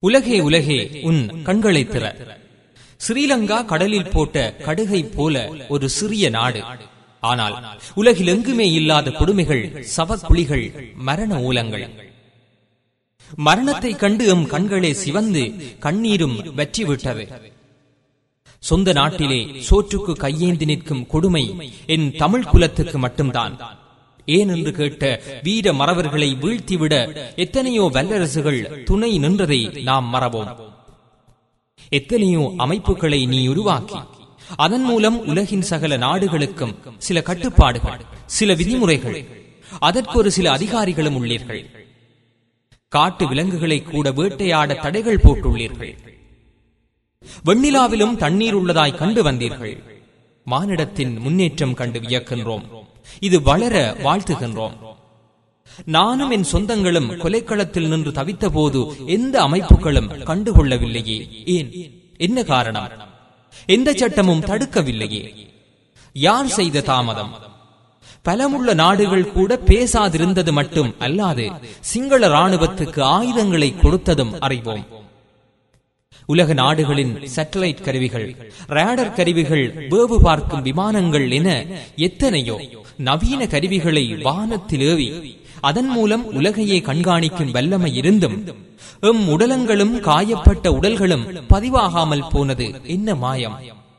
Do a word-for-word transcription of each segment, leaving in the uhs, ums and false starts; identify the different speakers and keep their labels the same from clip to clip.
Speaker 1: உலகே உலகே உன் கண்களை திற. ஸ்ரீலங்கா கடலில் போட்ட கடுகை போல ஒரு சிறிய நாடு. ஆனால் உலகில் எங்குமே இல்லாத கொடுமைகள், சவக்குழிகள், மரண ஊலங்கள். மரணத்தை கண்டு எம் கண்களே சிவந்து கண்ணீரும் வெற்றிவிட்டது. சொந்த நாட்டிலே சோற்றுக்கு கையேந்தி நிற்கும் கொடுமை என் தமிழ் குலத்துக்கு மட்டும்தான். ஏன் என்று கேட்ட வீர மறவர்களை வீழ்த்திவிட எத்தனையோ வல்லரசுகள் துணை நின்றதை நாம் மறவோம். எத்தனையோ அமைப்புகளை நீ உருவாக்கி அதன் மூலம் உலகின் சகல நாடுகளுக்கும் சில கட்டுப்பாடுகள், சில விதிமுறைகள், அதற்கு ஒரு சில அதிகாரிகளும் உள்ளீர்கள். காட்டு விலங்குகளை கூட வேட்டையாட தடைகள் போட்டுள்ளீர்கள். வெண்ணிலாவிலும் தண்ணீர் உள்ளதாய் கண்டு வந்தீர்கள். மானிடத்தின் முன்னேற்றம் கண்டு வியக்கின்றோம். இது வளர வாழ்த்துகின்றோம். நானும் என் சொந்தங்களும் கொலைக்களத்தில் நின்று தவித்த போது எந்த அமைப்புகளும் கண்டுகொள்ளவில்லையே. ஏன்? என்ன காரணம்? எந்த சட்டமும் தடுக்கவில்லையே. யார் செய்த தாமதம்? பலமுள்ள நாடுகள் கூட பேசாதிருந்தது மட்டும் அல்லாது சிங்கள ராணுவத்துக்கு ஆயுதங்களை கொடுத்ததும் அறிவோம். உலக நாடுகளின் சேட்டலைட் கருவிகள், ரேடர் கருவிகள், வேவு பார்க்கும் விமானங்கள் என எத்தனையோ நவீன கருவிகளை வானத்தில் ஏவி அதன் மூலம் உலகையே கண்காணிக்கும் வல்லமை இருந்தும் எம் உடலங்களும் காயப்பட்ட உடல்களும் பதிவாகாமல் போனது என்ன மாயம்?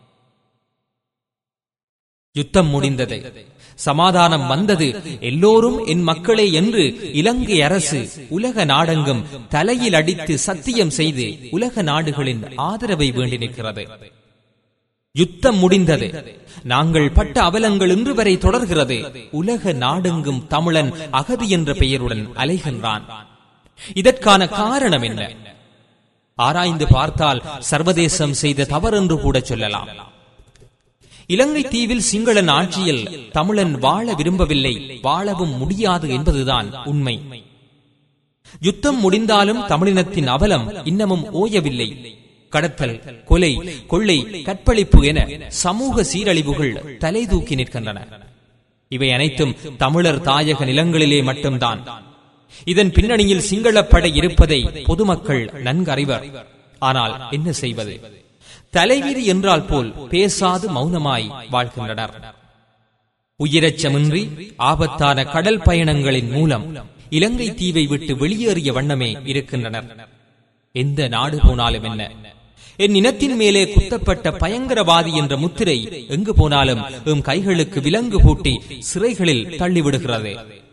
Speaker 1: யுத்தம் முடிந்தது, சமாதானம் வந்தது, எல்லோரும் என் மக்களே என்று இலங்கை அரசு உலக நாடெங்கும் தலையில் அடித்து சத்தியம் செய்து உலக நாடுகளின் ஆதரவை வேண்டி நிற்கிறது. யுத்தம் முடிந்தது, நாங்கள் பட்ட அவலங்கள் இன்று வரை தொடர்கிறது. உலக நாடெங்கும் தமிழன் அகதி என்ற பெயருடன் அலைகின்றான். இதற்கான காரணம் என்ன? ஆராய்ந்து பார்த்தால் சர்வதேசம் செய்த தவறென்று கூட சொல்லலாம். இலங்கை தீவில் சிங்களன் ஆட்சியில் தமிழன் வாழ விரும்பவில்லை, வாழவும் முடியாது என்பதுதான் உண்மை. யுத்தம் முடிந்தாலும் தமிழினத்தின் அவலம் இன்னமும் ஓயவில்லை. கடத்தல், கொலை, கொள்ளை, கற்பழிப்பு என சமூக சீரழிவுகள் தலை தூக்கி நிற்கின்றன. இவை அனைத்தும் தமிழர் தாயக நிலங்களிலே மட்டும்தான். இதன் பின்னணியில் சிங்களப்படை இருப்பதை பொதுமக்கள் நன்கு அறிவர். ஆனால் என்ன செய்வது? தலைவிதி என்றால் போல் பேசாது மௌனமாய் வாழ்கின்றனர். உயிரச்சமின்றி ஆபத்தான கடல் பயணங்களின் மூலம் இலங்கை தீவை விட்டு வெளியேறிய வண்ணமே இருக்கின்றனர். எந்த நாடு போனாலும் என்ன, என் இனத்தின் மேலே குத்தப்பட்ட பயங்கரவாதி என்ற முத்திரை எங்கு போனாலும் எம் கைகளுக்கு விலங்கு பூட்டி சிறைகளில் தள்ளிவிடுகிறது.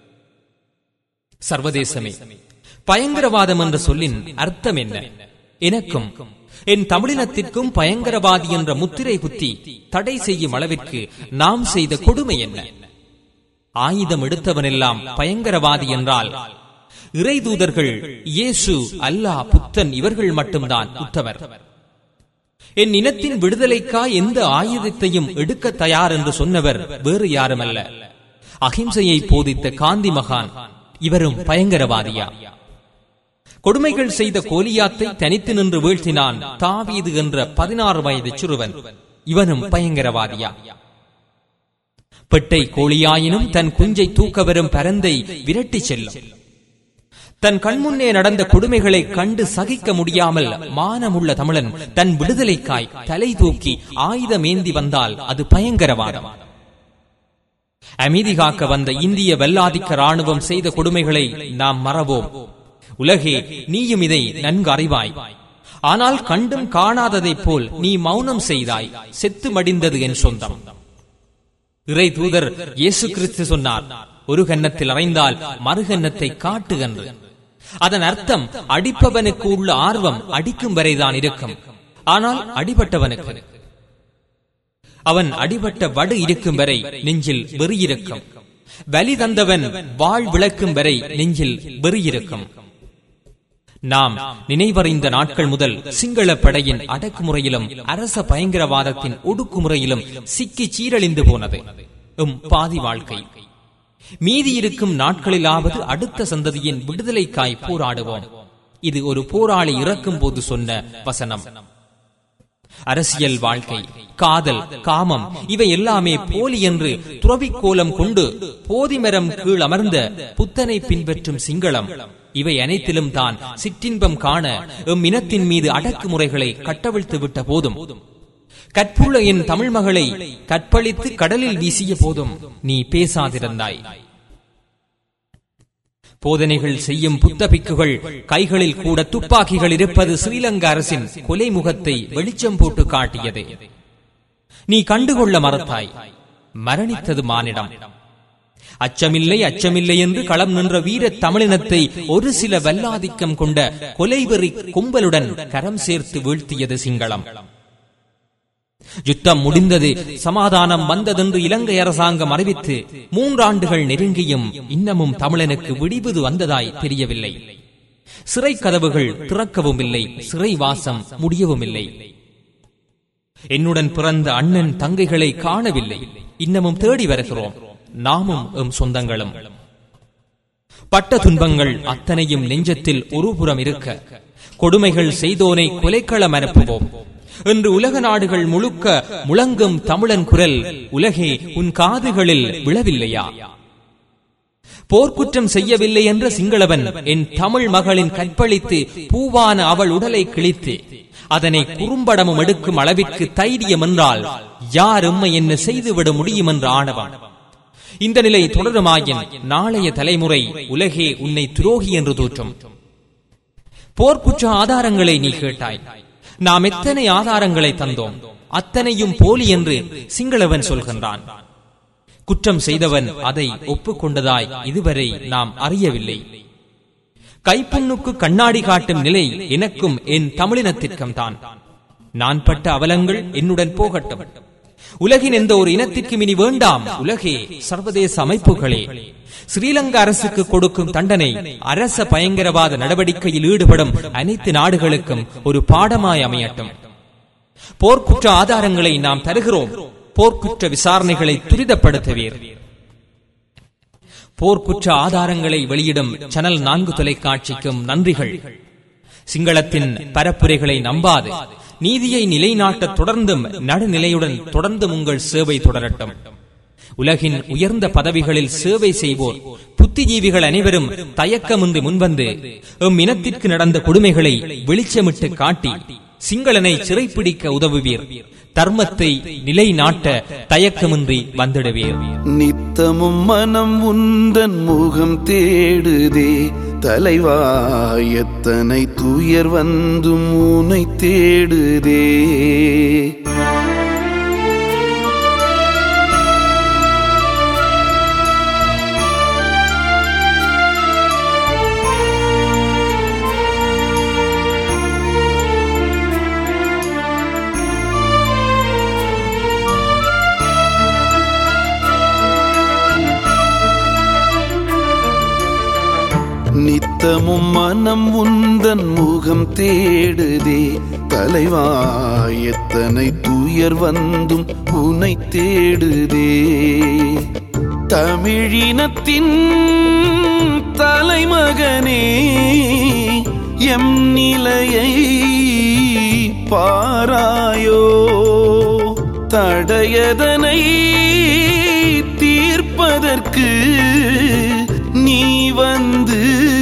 Speaker 1: சர்வதேசமே, பயங்கரவாதம் என்ற சொல்லின் அர்த்தம் என்ன? எனக்கும் என் தமிழினத்திற்கும் பயங்கரவாதி என்ற முத்திரை குத்தி தடை செய்யும் அளவிற்கு நாம் செய்த கொடுமை என்ன? ஆயுதம் எடுத்தவனெல்லாம் பயங்கரவாதி என்றால் இறை தூதர்கள் இயேசு, அல்லாஹ், புத்தன் இவர்கள் மட்டும்தான் உத்தவர். என் இனத்தின் விடுதலைக்கா எந்த ஆயுதத்தையும் எடுக்க தயார் என்று சொன்னவர் வேறு யாருமல்ல, அகிம்சையை போதித்த காந்தி மகான். இவரும் பயங்கரவாதியா? கொடுமைகள் செய்த கோலியாத்தை தனித்து நின்று வீழ்த்தினான் தாவீது என்ற பதினாறு வயது சிறுவன். இவனும் பயங்கரவாதியா? பெட்டை கோழியாயினும் தன் குஞ்சை தூக்க வரும் பரந்தை விரட்டி செல்லும். தன் கண்முன்னே நடந்த கொடுமைகளை கண்டு சகிக்க முடியாமல் மானமுள்ள தமிழன் தன் விடுதலைக்காய் தலை தூக்கி ஆயுதமேந்தி வந்தால் அது பயங்கரவாதம். அமைதி காக்க வந்த இந்திய வெள்ளாதிக்க ராணுவம் செய்த கொடுமைகளை நாம் மறவோம். உலகே, நீயும் இதை நன்கு அறிவாய். ஆனால் கண்டும் காணாததைப் போல் நீ மௌனம் செய்தாய். செத்து மடிந்தது என் சொந்தம். இறை தூதர் இயேசு கிறிஸ்து சொன்னார், ஒரு கன்னத்தில் அறைந்தால் மறுகன்னத்தை காட்டு என்று. அதன் அர்த்தம் அடிப்பவனுக்கு உள்ள ஆர்வம் அடிக்கும் வரைதான் இருக்கும். ஆனால் அடிபட்டவனுக்கு, அவன் அடிபட்ட வடு இருக்கும் வரை நெஞ்சில் வெறி இருக்கும். வலி தந்தவன் வாழ் விளக்கும் வரை நெஞ்சில் வெறி இருக்கும். நாம் நினைவறிந்த நாட்கள் முதல் சிங்கள படையின் அடக்குமுறையிலும் அரச பயங்கரவாதத்தின் ஒடுக்குமுறையிலும் சிக்கி சீரழிந்து போனது எம் பாதி வாழ்க்கை. மீதி இருக்கும் நாட்களிலாவது அடுத்த சந்ததியின் விடுதலைக்காய் போராடுவோம். இது ஒரு போராளி இறக்கும் போது சொன்ன வசனம். அரசியல் வாழ்க்கை, காதல், காமம் இவை எல்லாமே போலி என்று துறவிக்கோலம் கொண்டு போதிமரம் கீழ் அமர்ந்த புத்தனை பின்பற்றும் சிங்களம் இவை அனைத்திலும் தான் சிற்றின்பம் காண எம் இனத்தின் மீது அடக்குமுறைகளை கட்டவிழ்த்து விட்ட போதும், கற்புள்ள என் தமிழ் மகளை கற்பழித்து கடலில் வீசிய போதும் நீ பேசாதிருந்தாய். போதனைகள் செய்யும் புத்த பிக்குகள் கைகளில் கூட துப்பாக்கிகள் இருப்பது ஸ்ரீலங்கா அரசின் கொலை முகத்தை வெளிச்சம் போட்டு காட்டியது. நீ கண்டுகொள்ள மறுத்தாய். மரணித்தது மானிடம். அச்சமில்லை அச்சமில்லை என்று களம் நின்ற வீர தமிழினத்தை ஒரு சில வல்லாதிக்கம் கொண்ட கொலைவெறி கும்பலுடன் கரம் சேர்த்து வீழ்த்தியது சிங்களம். யுத்தம் முடிந்தது, சமாதானம் வந்ததென்று இலங்கை அரசாங்கம் அறிவித்து மூன்றாண்டுகள் நெருங்கியும் இன்னமும் தமிழனுக்கு விடிவு வந்ததாய் தெரியவில்லை. சிறை கதவுகள் திறக்கவும் இல்லை, சிறை வாசம் முடியவும் இல்லை. என்னுடன் பிறந்த அண்ணன் தங்கைகளை காணவில்லை. இன்னமும் தேடி வருகிறோம், நாமும் எம் சொந்தங்களும். பட்ட துன்பங்கள் அத்தனையும் நெஞ்சத்தில் ஒருபுறம் இருக்க, கொடுமைகள் செய்தோனை கொலைக்களம் அனுப்புவோம் என்று உலக நாடுகள் முழுக்க முழங்கும் தமிழன் குரல் உலகே உன் காதுகளில் விழவில்லையா? போர்க்குற்றம் செய்யவில்லை என்ற சிங்களவன் என் தமிழ் மகளின் கற்பழித்து பூவான அவள் உடலை கிழித்து அதனை குறும்படமும் எடுக்கும் அளவிற்கு தைரியம் என்றால் யார் எம்மை என்ன செய்துவிட முடியும் என்ற ஆணவம். இந்த நிலை தொடருமாயின் நாளைய தலைமுறை உலகே உன்னை துரோகி என்று தோற்றும். போர்க்குற்ற ஆதாரங்களை நீ கேட்டாய். நாம் எத்தனை ஆதாரங்களை தந்தோம், அத்தனையும் போலி என்று சிங்களவன் சொல்கின்றான். குற்றம் செய்தவன் அதை ஒப்புக்கொண்டதாய் இதுவரை நாம் அறியவில்லை. கைப்புண்ணுக்கு கண்ணாடி காட்டும் நிலை எனக்கும் என் தமிழினத்திற்கும் தான். நான் பட்ட அவலங்கள் என்னுடன் போகட்டும். உலகின் எந்த ஒரு இனத்திற்கும் இனி வேண்டாம். உலகே, சர்வதேச அமைப்புகளே, ஸ்ரீலங்கா அரசுக்கு கொடுக்கும் தண்டனை அரச பயங்கரவாத நடவடிக்கையில் ஈடுபடும் அனைத்து நாடுகளுக்கும் ஒரு பாடமாய் அமையட்டும். போர்க்குற்ற ஆதாரங்களை நாம் தருகிறோம். போர்க்குற்ற விசாரணைகளை துரிதப்படுத்துவீர். போர்க்குற்ற ஆதாரங்களை வெளியிடும் சேனல் நான்கு தொலைக்காட்சிக்கும் நன்றிகள். சிங்களத்தின் பரப்புரைகளை நம்பாது நீதியை நிலைநாட்ட தொடர்ந்தும் நடுநிலையுடன் தொடர்ந்தும் உங்கள் சேவை தொடரட்டும். உலகின் உயர்ந்த பதவிகளில் சேவை செய்வோர் புத்திஜீவிகள் அனைவரும் தயக்கமின்றி முன்வந்து எம் இனத்திற்கு நடந்த கொடுமைகளை வெளிச்சமிட்டு காட்டி சிங்களனை சிறைப்பிடிக்க உதவுவீர். தர்மத்தை நிலைநாட்ட தயக்கமின்றி வந்திடுவீர்.
Speaker 2: நித்தமும் மனம் உந்தன் முகம் தேடுதே தலைவா, எத்தனை துயர் வந்தும் உனை தேடுதே. நித்தமும் மனம் உந்தன் முகம் தேடுதே தலைவா, எத்தனை துயர் வந்தும் உனை தேடுதே. தமிழினத்தின் தலைமகனே, எம் நிலையை பாராயோ, தடையதனை தீர்ப்பதற்கு நீ வந்து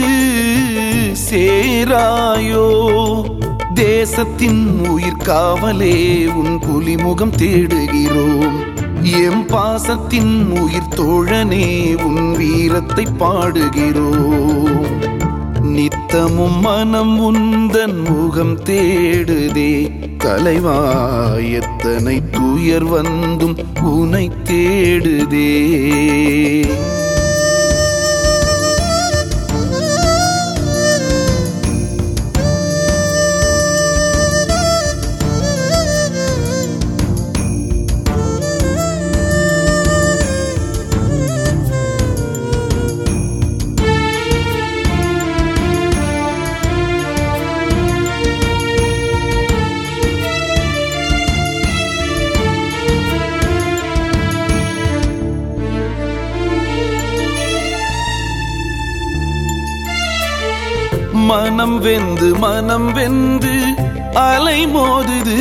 Speaker 2: சேராயோ. தேசத்தின் உயிர் காவலே உன் புலிமுகம் தேடுகிறோம். எம் பாசத்தின் உயிர் தோழனே உன் வீரத்தை பாடுகிறோம். நித்தமும் மனம் உந்தன் முகம் தேடுதே தலைவா, எத்தனை துயர் வந்தும் உனை தேடுதே. மனம் வெந்து மனம் வெந்து அலை மோதுது,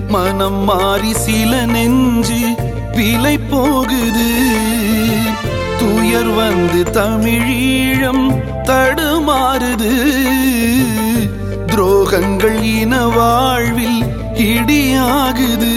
Speaker 2: மனம் மாறி சில நெஞ்சு விலை போகுது. துயர் வந்து தமிழீழம் தடுமாறுது. துரோகங்கள் இன வாழ்வில் இடியாகுது.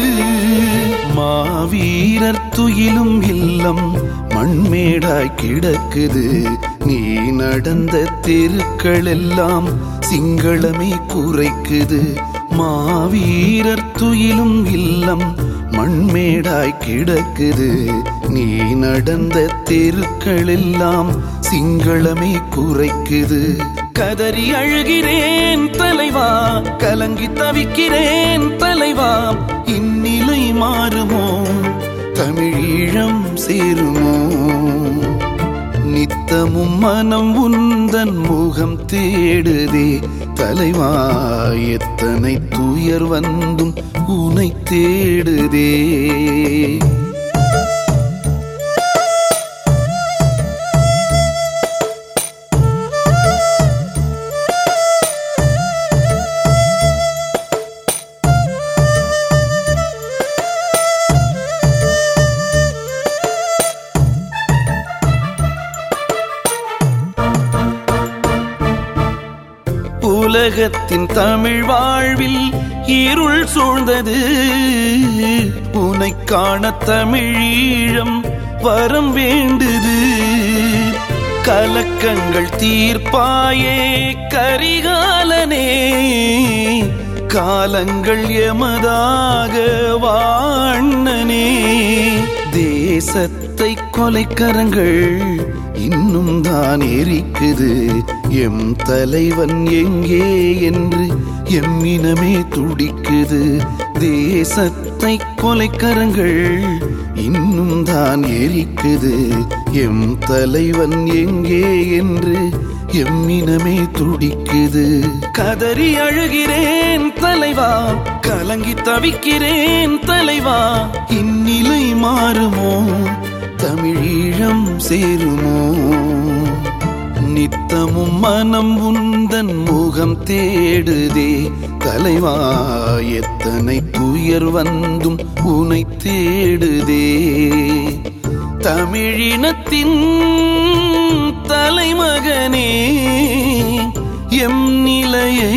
Speaker 2: மாவீரர் துயிலும் இல்லம் மண்மேடாய் கிடக்குது. நீ நடந்த தெருக்கள் எல்லாம் சிங்களமே குறைக்குது. மாவீரர் துயிலும் இல்லம் மண்மேடாய் கிடக்குது. நீ நடந்த தெருக்கள் எல்லாம் சிங்களமே குறைக்குது. கதறி அழுகிறேன் தலைவா, கலங்கி தவிக்கிறேன் தலைவா. இந்நிலை மாறுமோ, தமிழீழம் சேருமோ? நித்தமும் மனம் உந்தன் முகம் தேடுதே தலைவா. எத்தனை துயர் வந்தும் உனை தேடுதே. உலகத்தின் தமிழ் வாழ்வில் இருள் சூழ்ந்தது. உனை காண தமிழீழம் வரம் வேண்டுது. கலக்கங்கள் தீர்ப்பாயே கரிகாலனே, காலங்கள் எமதாக வாண்ணனே. தேசத்தை கொலைக்கரங்கள் இன்னும் தான் எரிக்குது. எம் தலைவன் எங்கே என்று எம்மினமே துடிக்குது. தேசத்தை கொலைக்கரங்கள் இன்னும் தான் எரிக்குது. எம் தலைவன் எங்கே என்று எம்மினமே துடிக்குது. கதறி அழுகிறேன் தலைவா, கலங்கி தவிக்கிறேன் தலைவா. இந்நிலை மாறுமோ, தமிழீழம் சேருமோ? நித்தமும் மனம் உந்தன் முகம் தேடுதே தலைவா. எத்தனை துயர் வந்தும் உனை தேடுதே. தமிழினத்தின் தலைமகனே, எம் நிலையை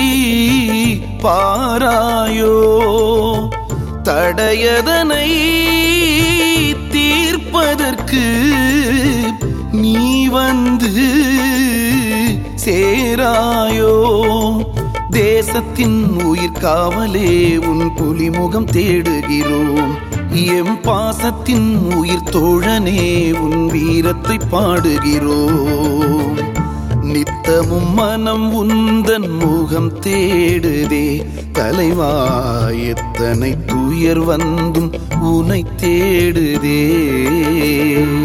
Speaker 2: பாராயோ. தடையதனை தீர்ப்பதற்கு நீ வந்து சேராயோ. தேசத்தின் உயிர் காவலே உன் புலிமுகம் தேடுகிறோம். எம் பாசத்தின் உயிர் தோழனே உன் வீரத்தை பாடுகிறோம். நித்தமும் மனம் உந்தன் முகம் தேடுதே தலைவா. எத்தனை துயர் வந்தும் உனை தேடுதே.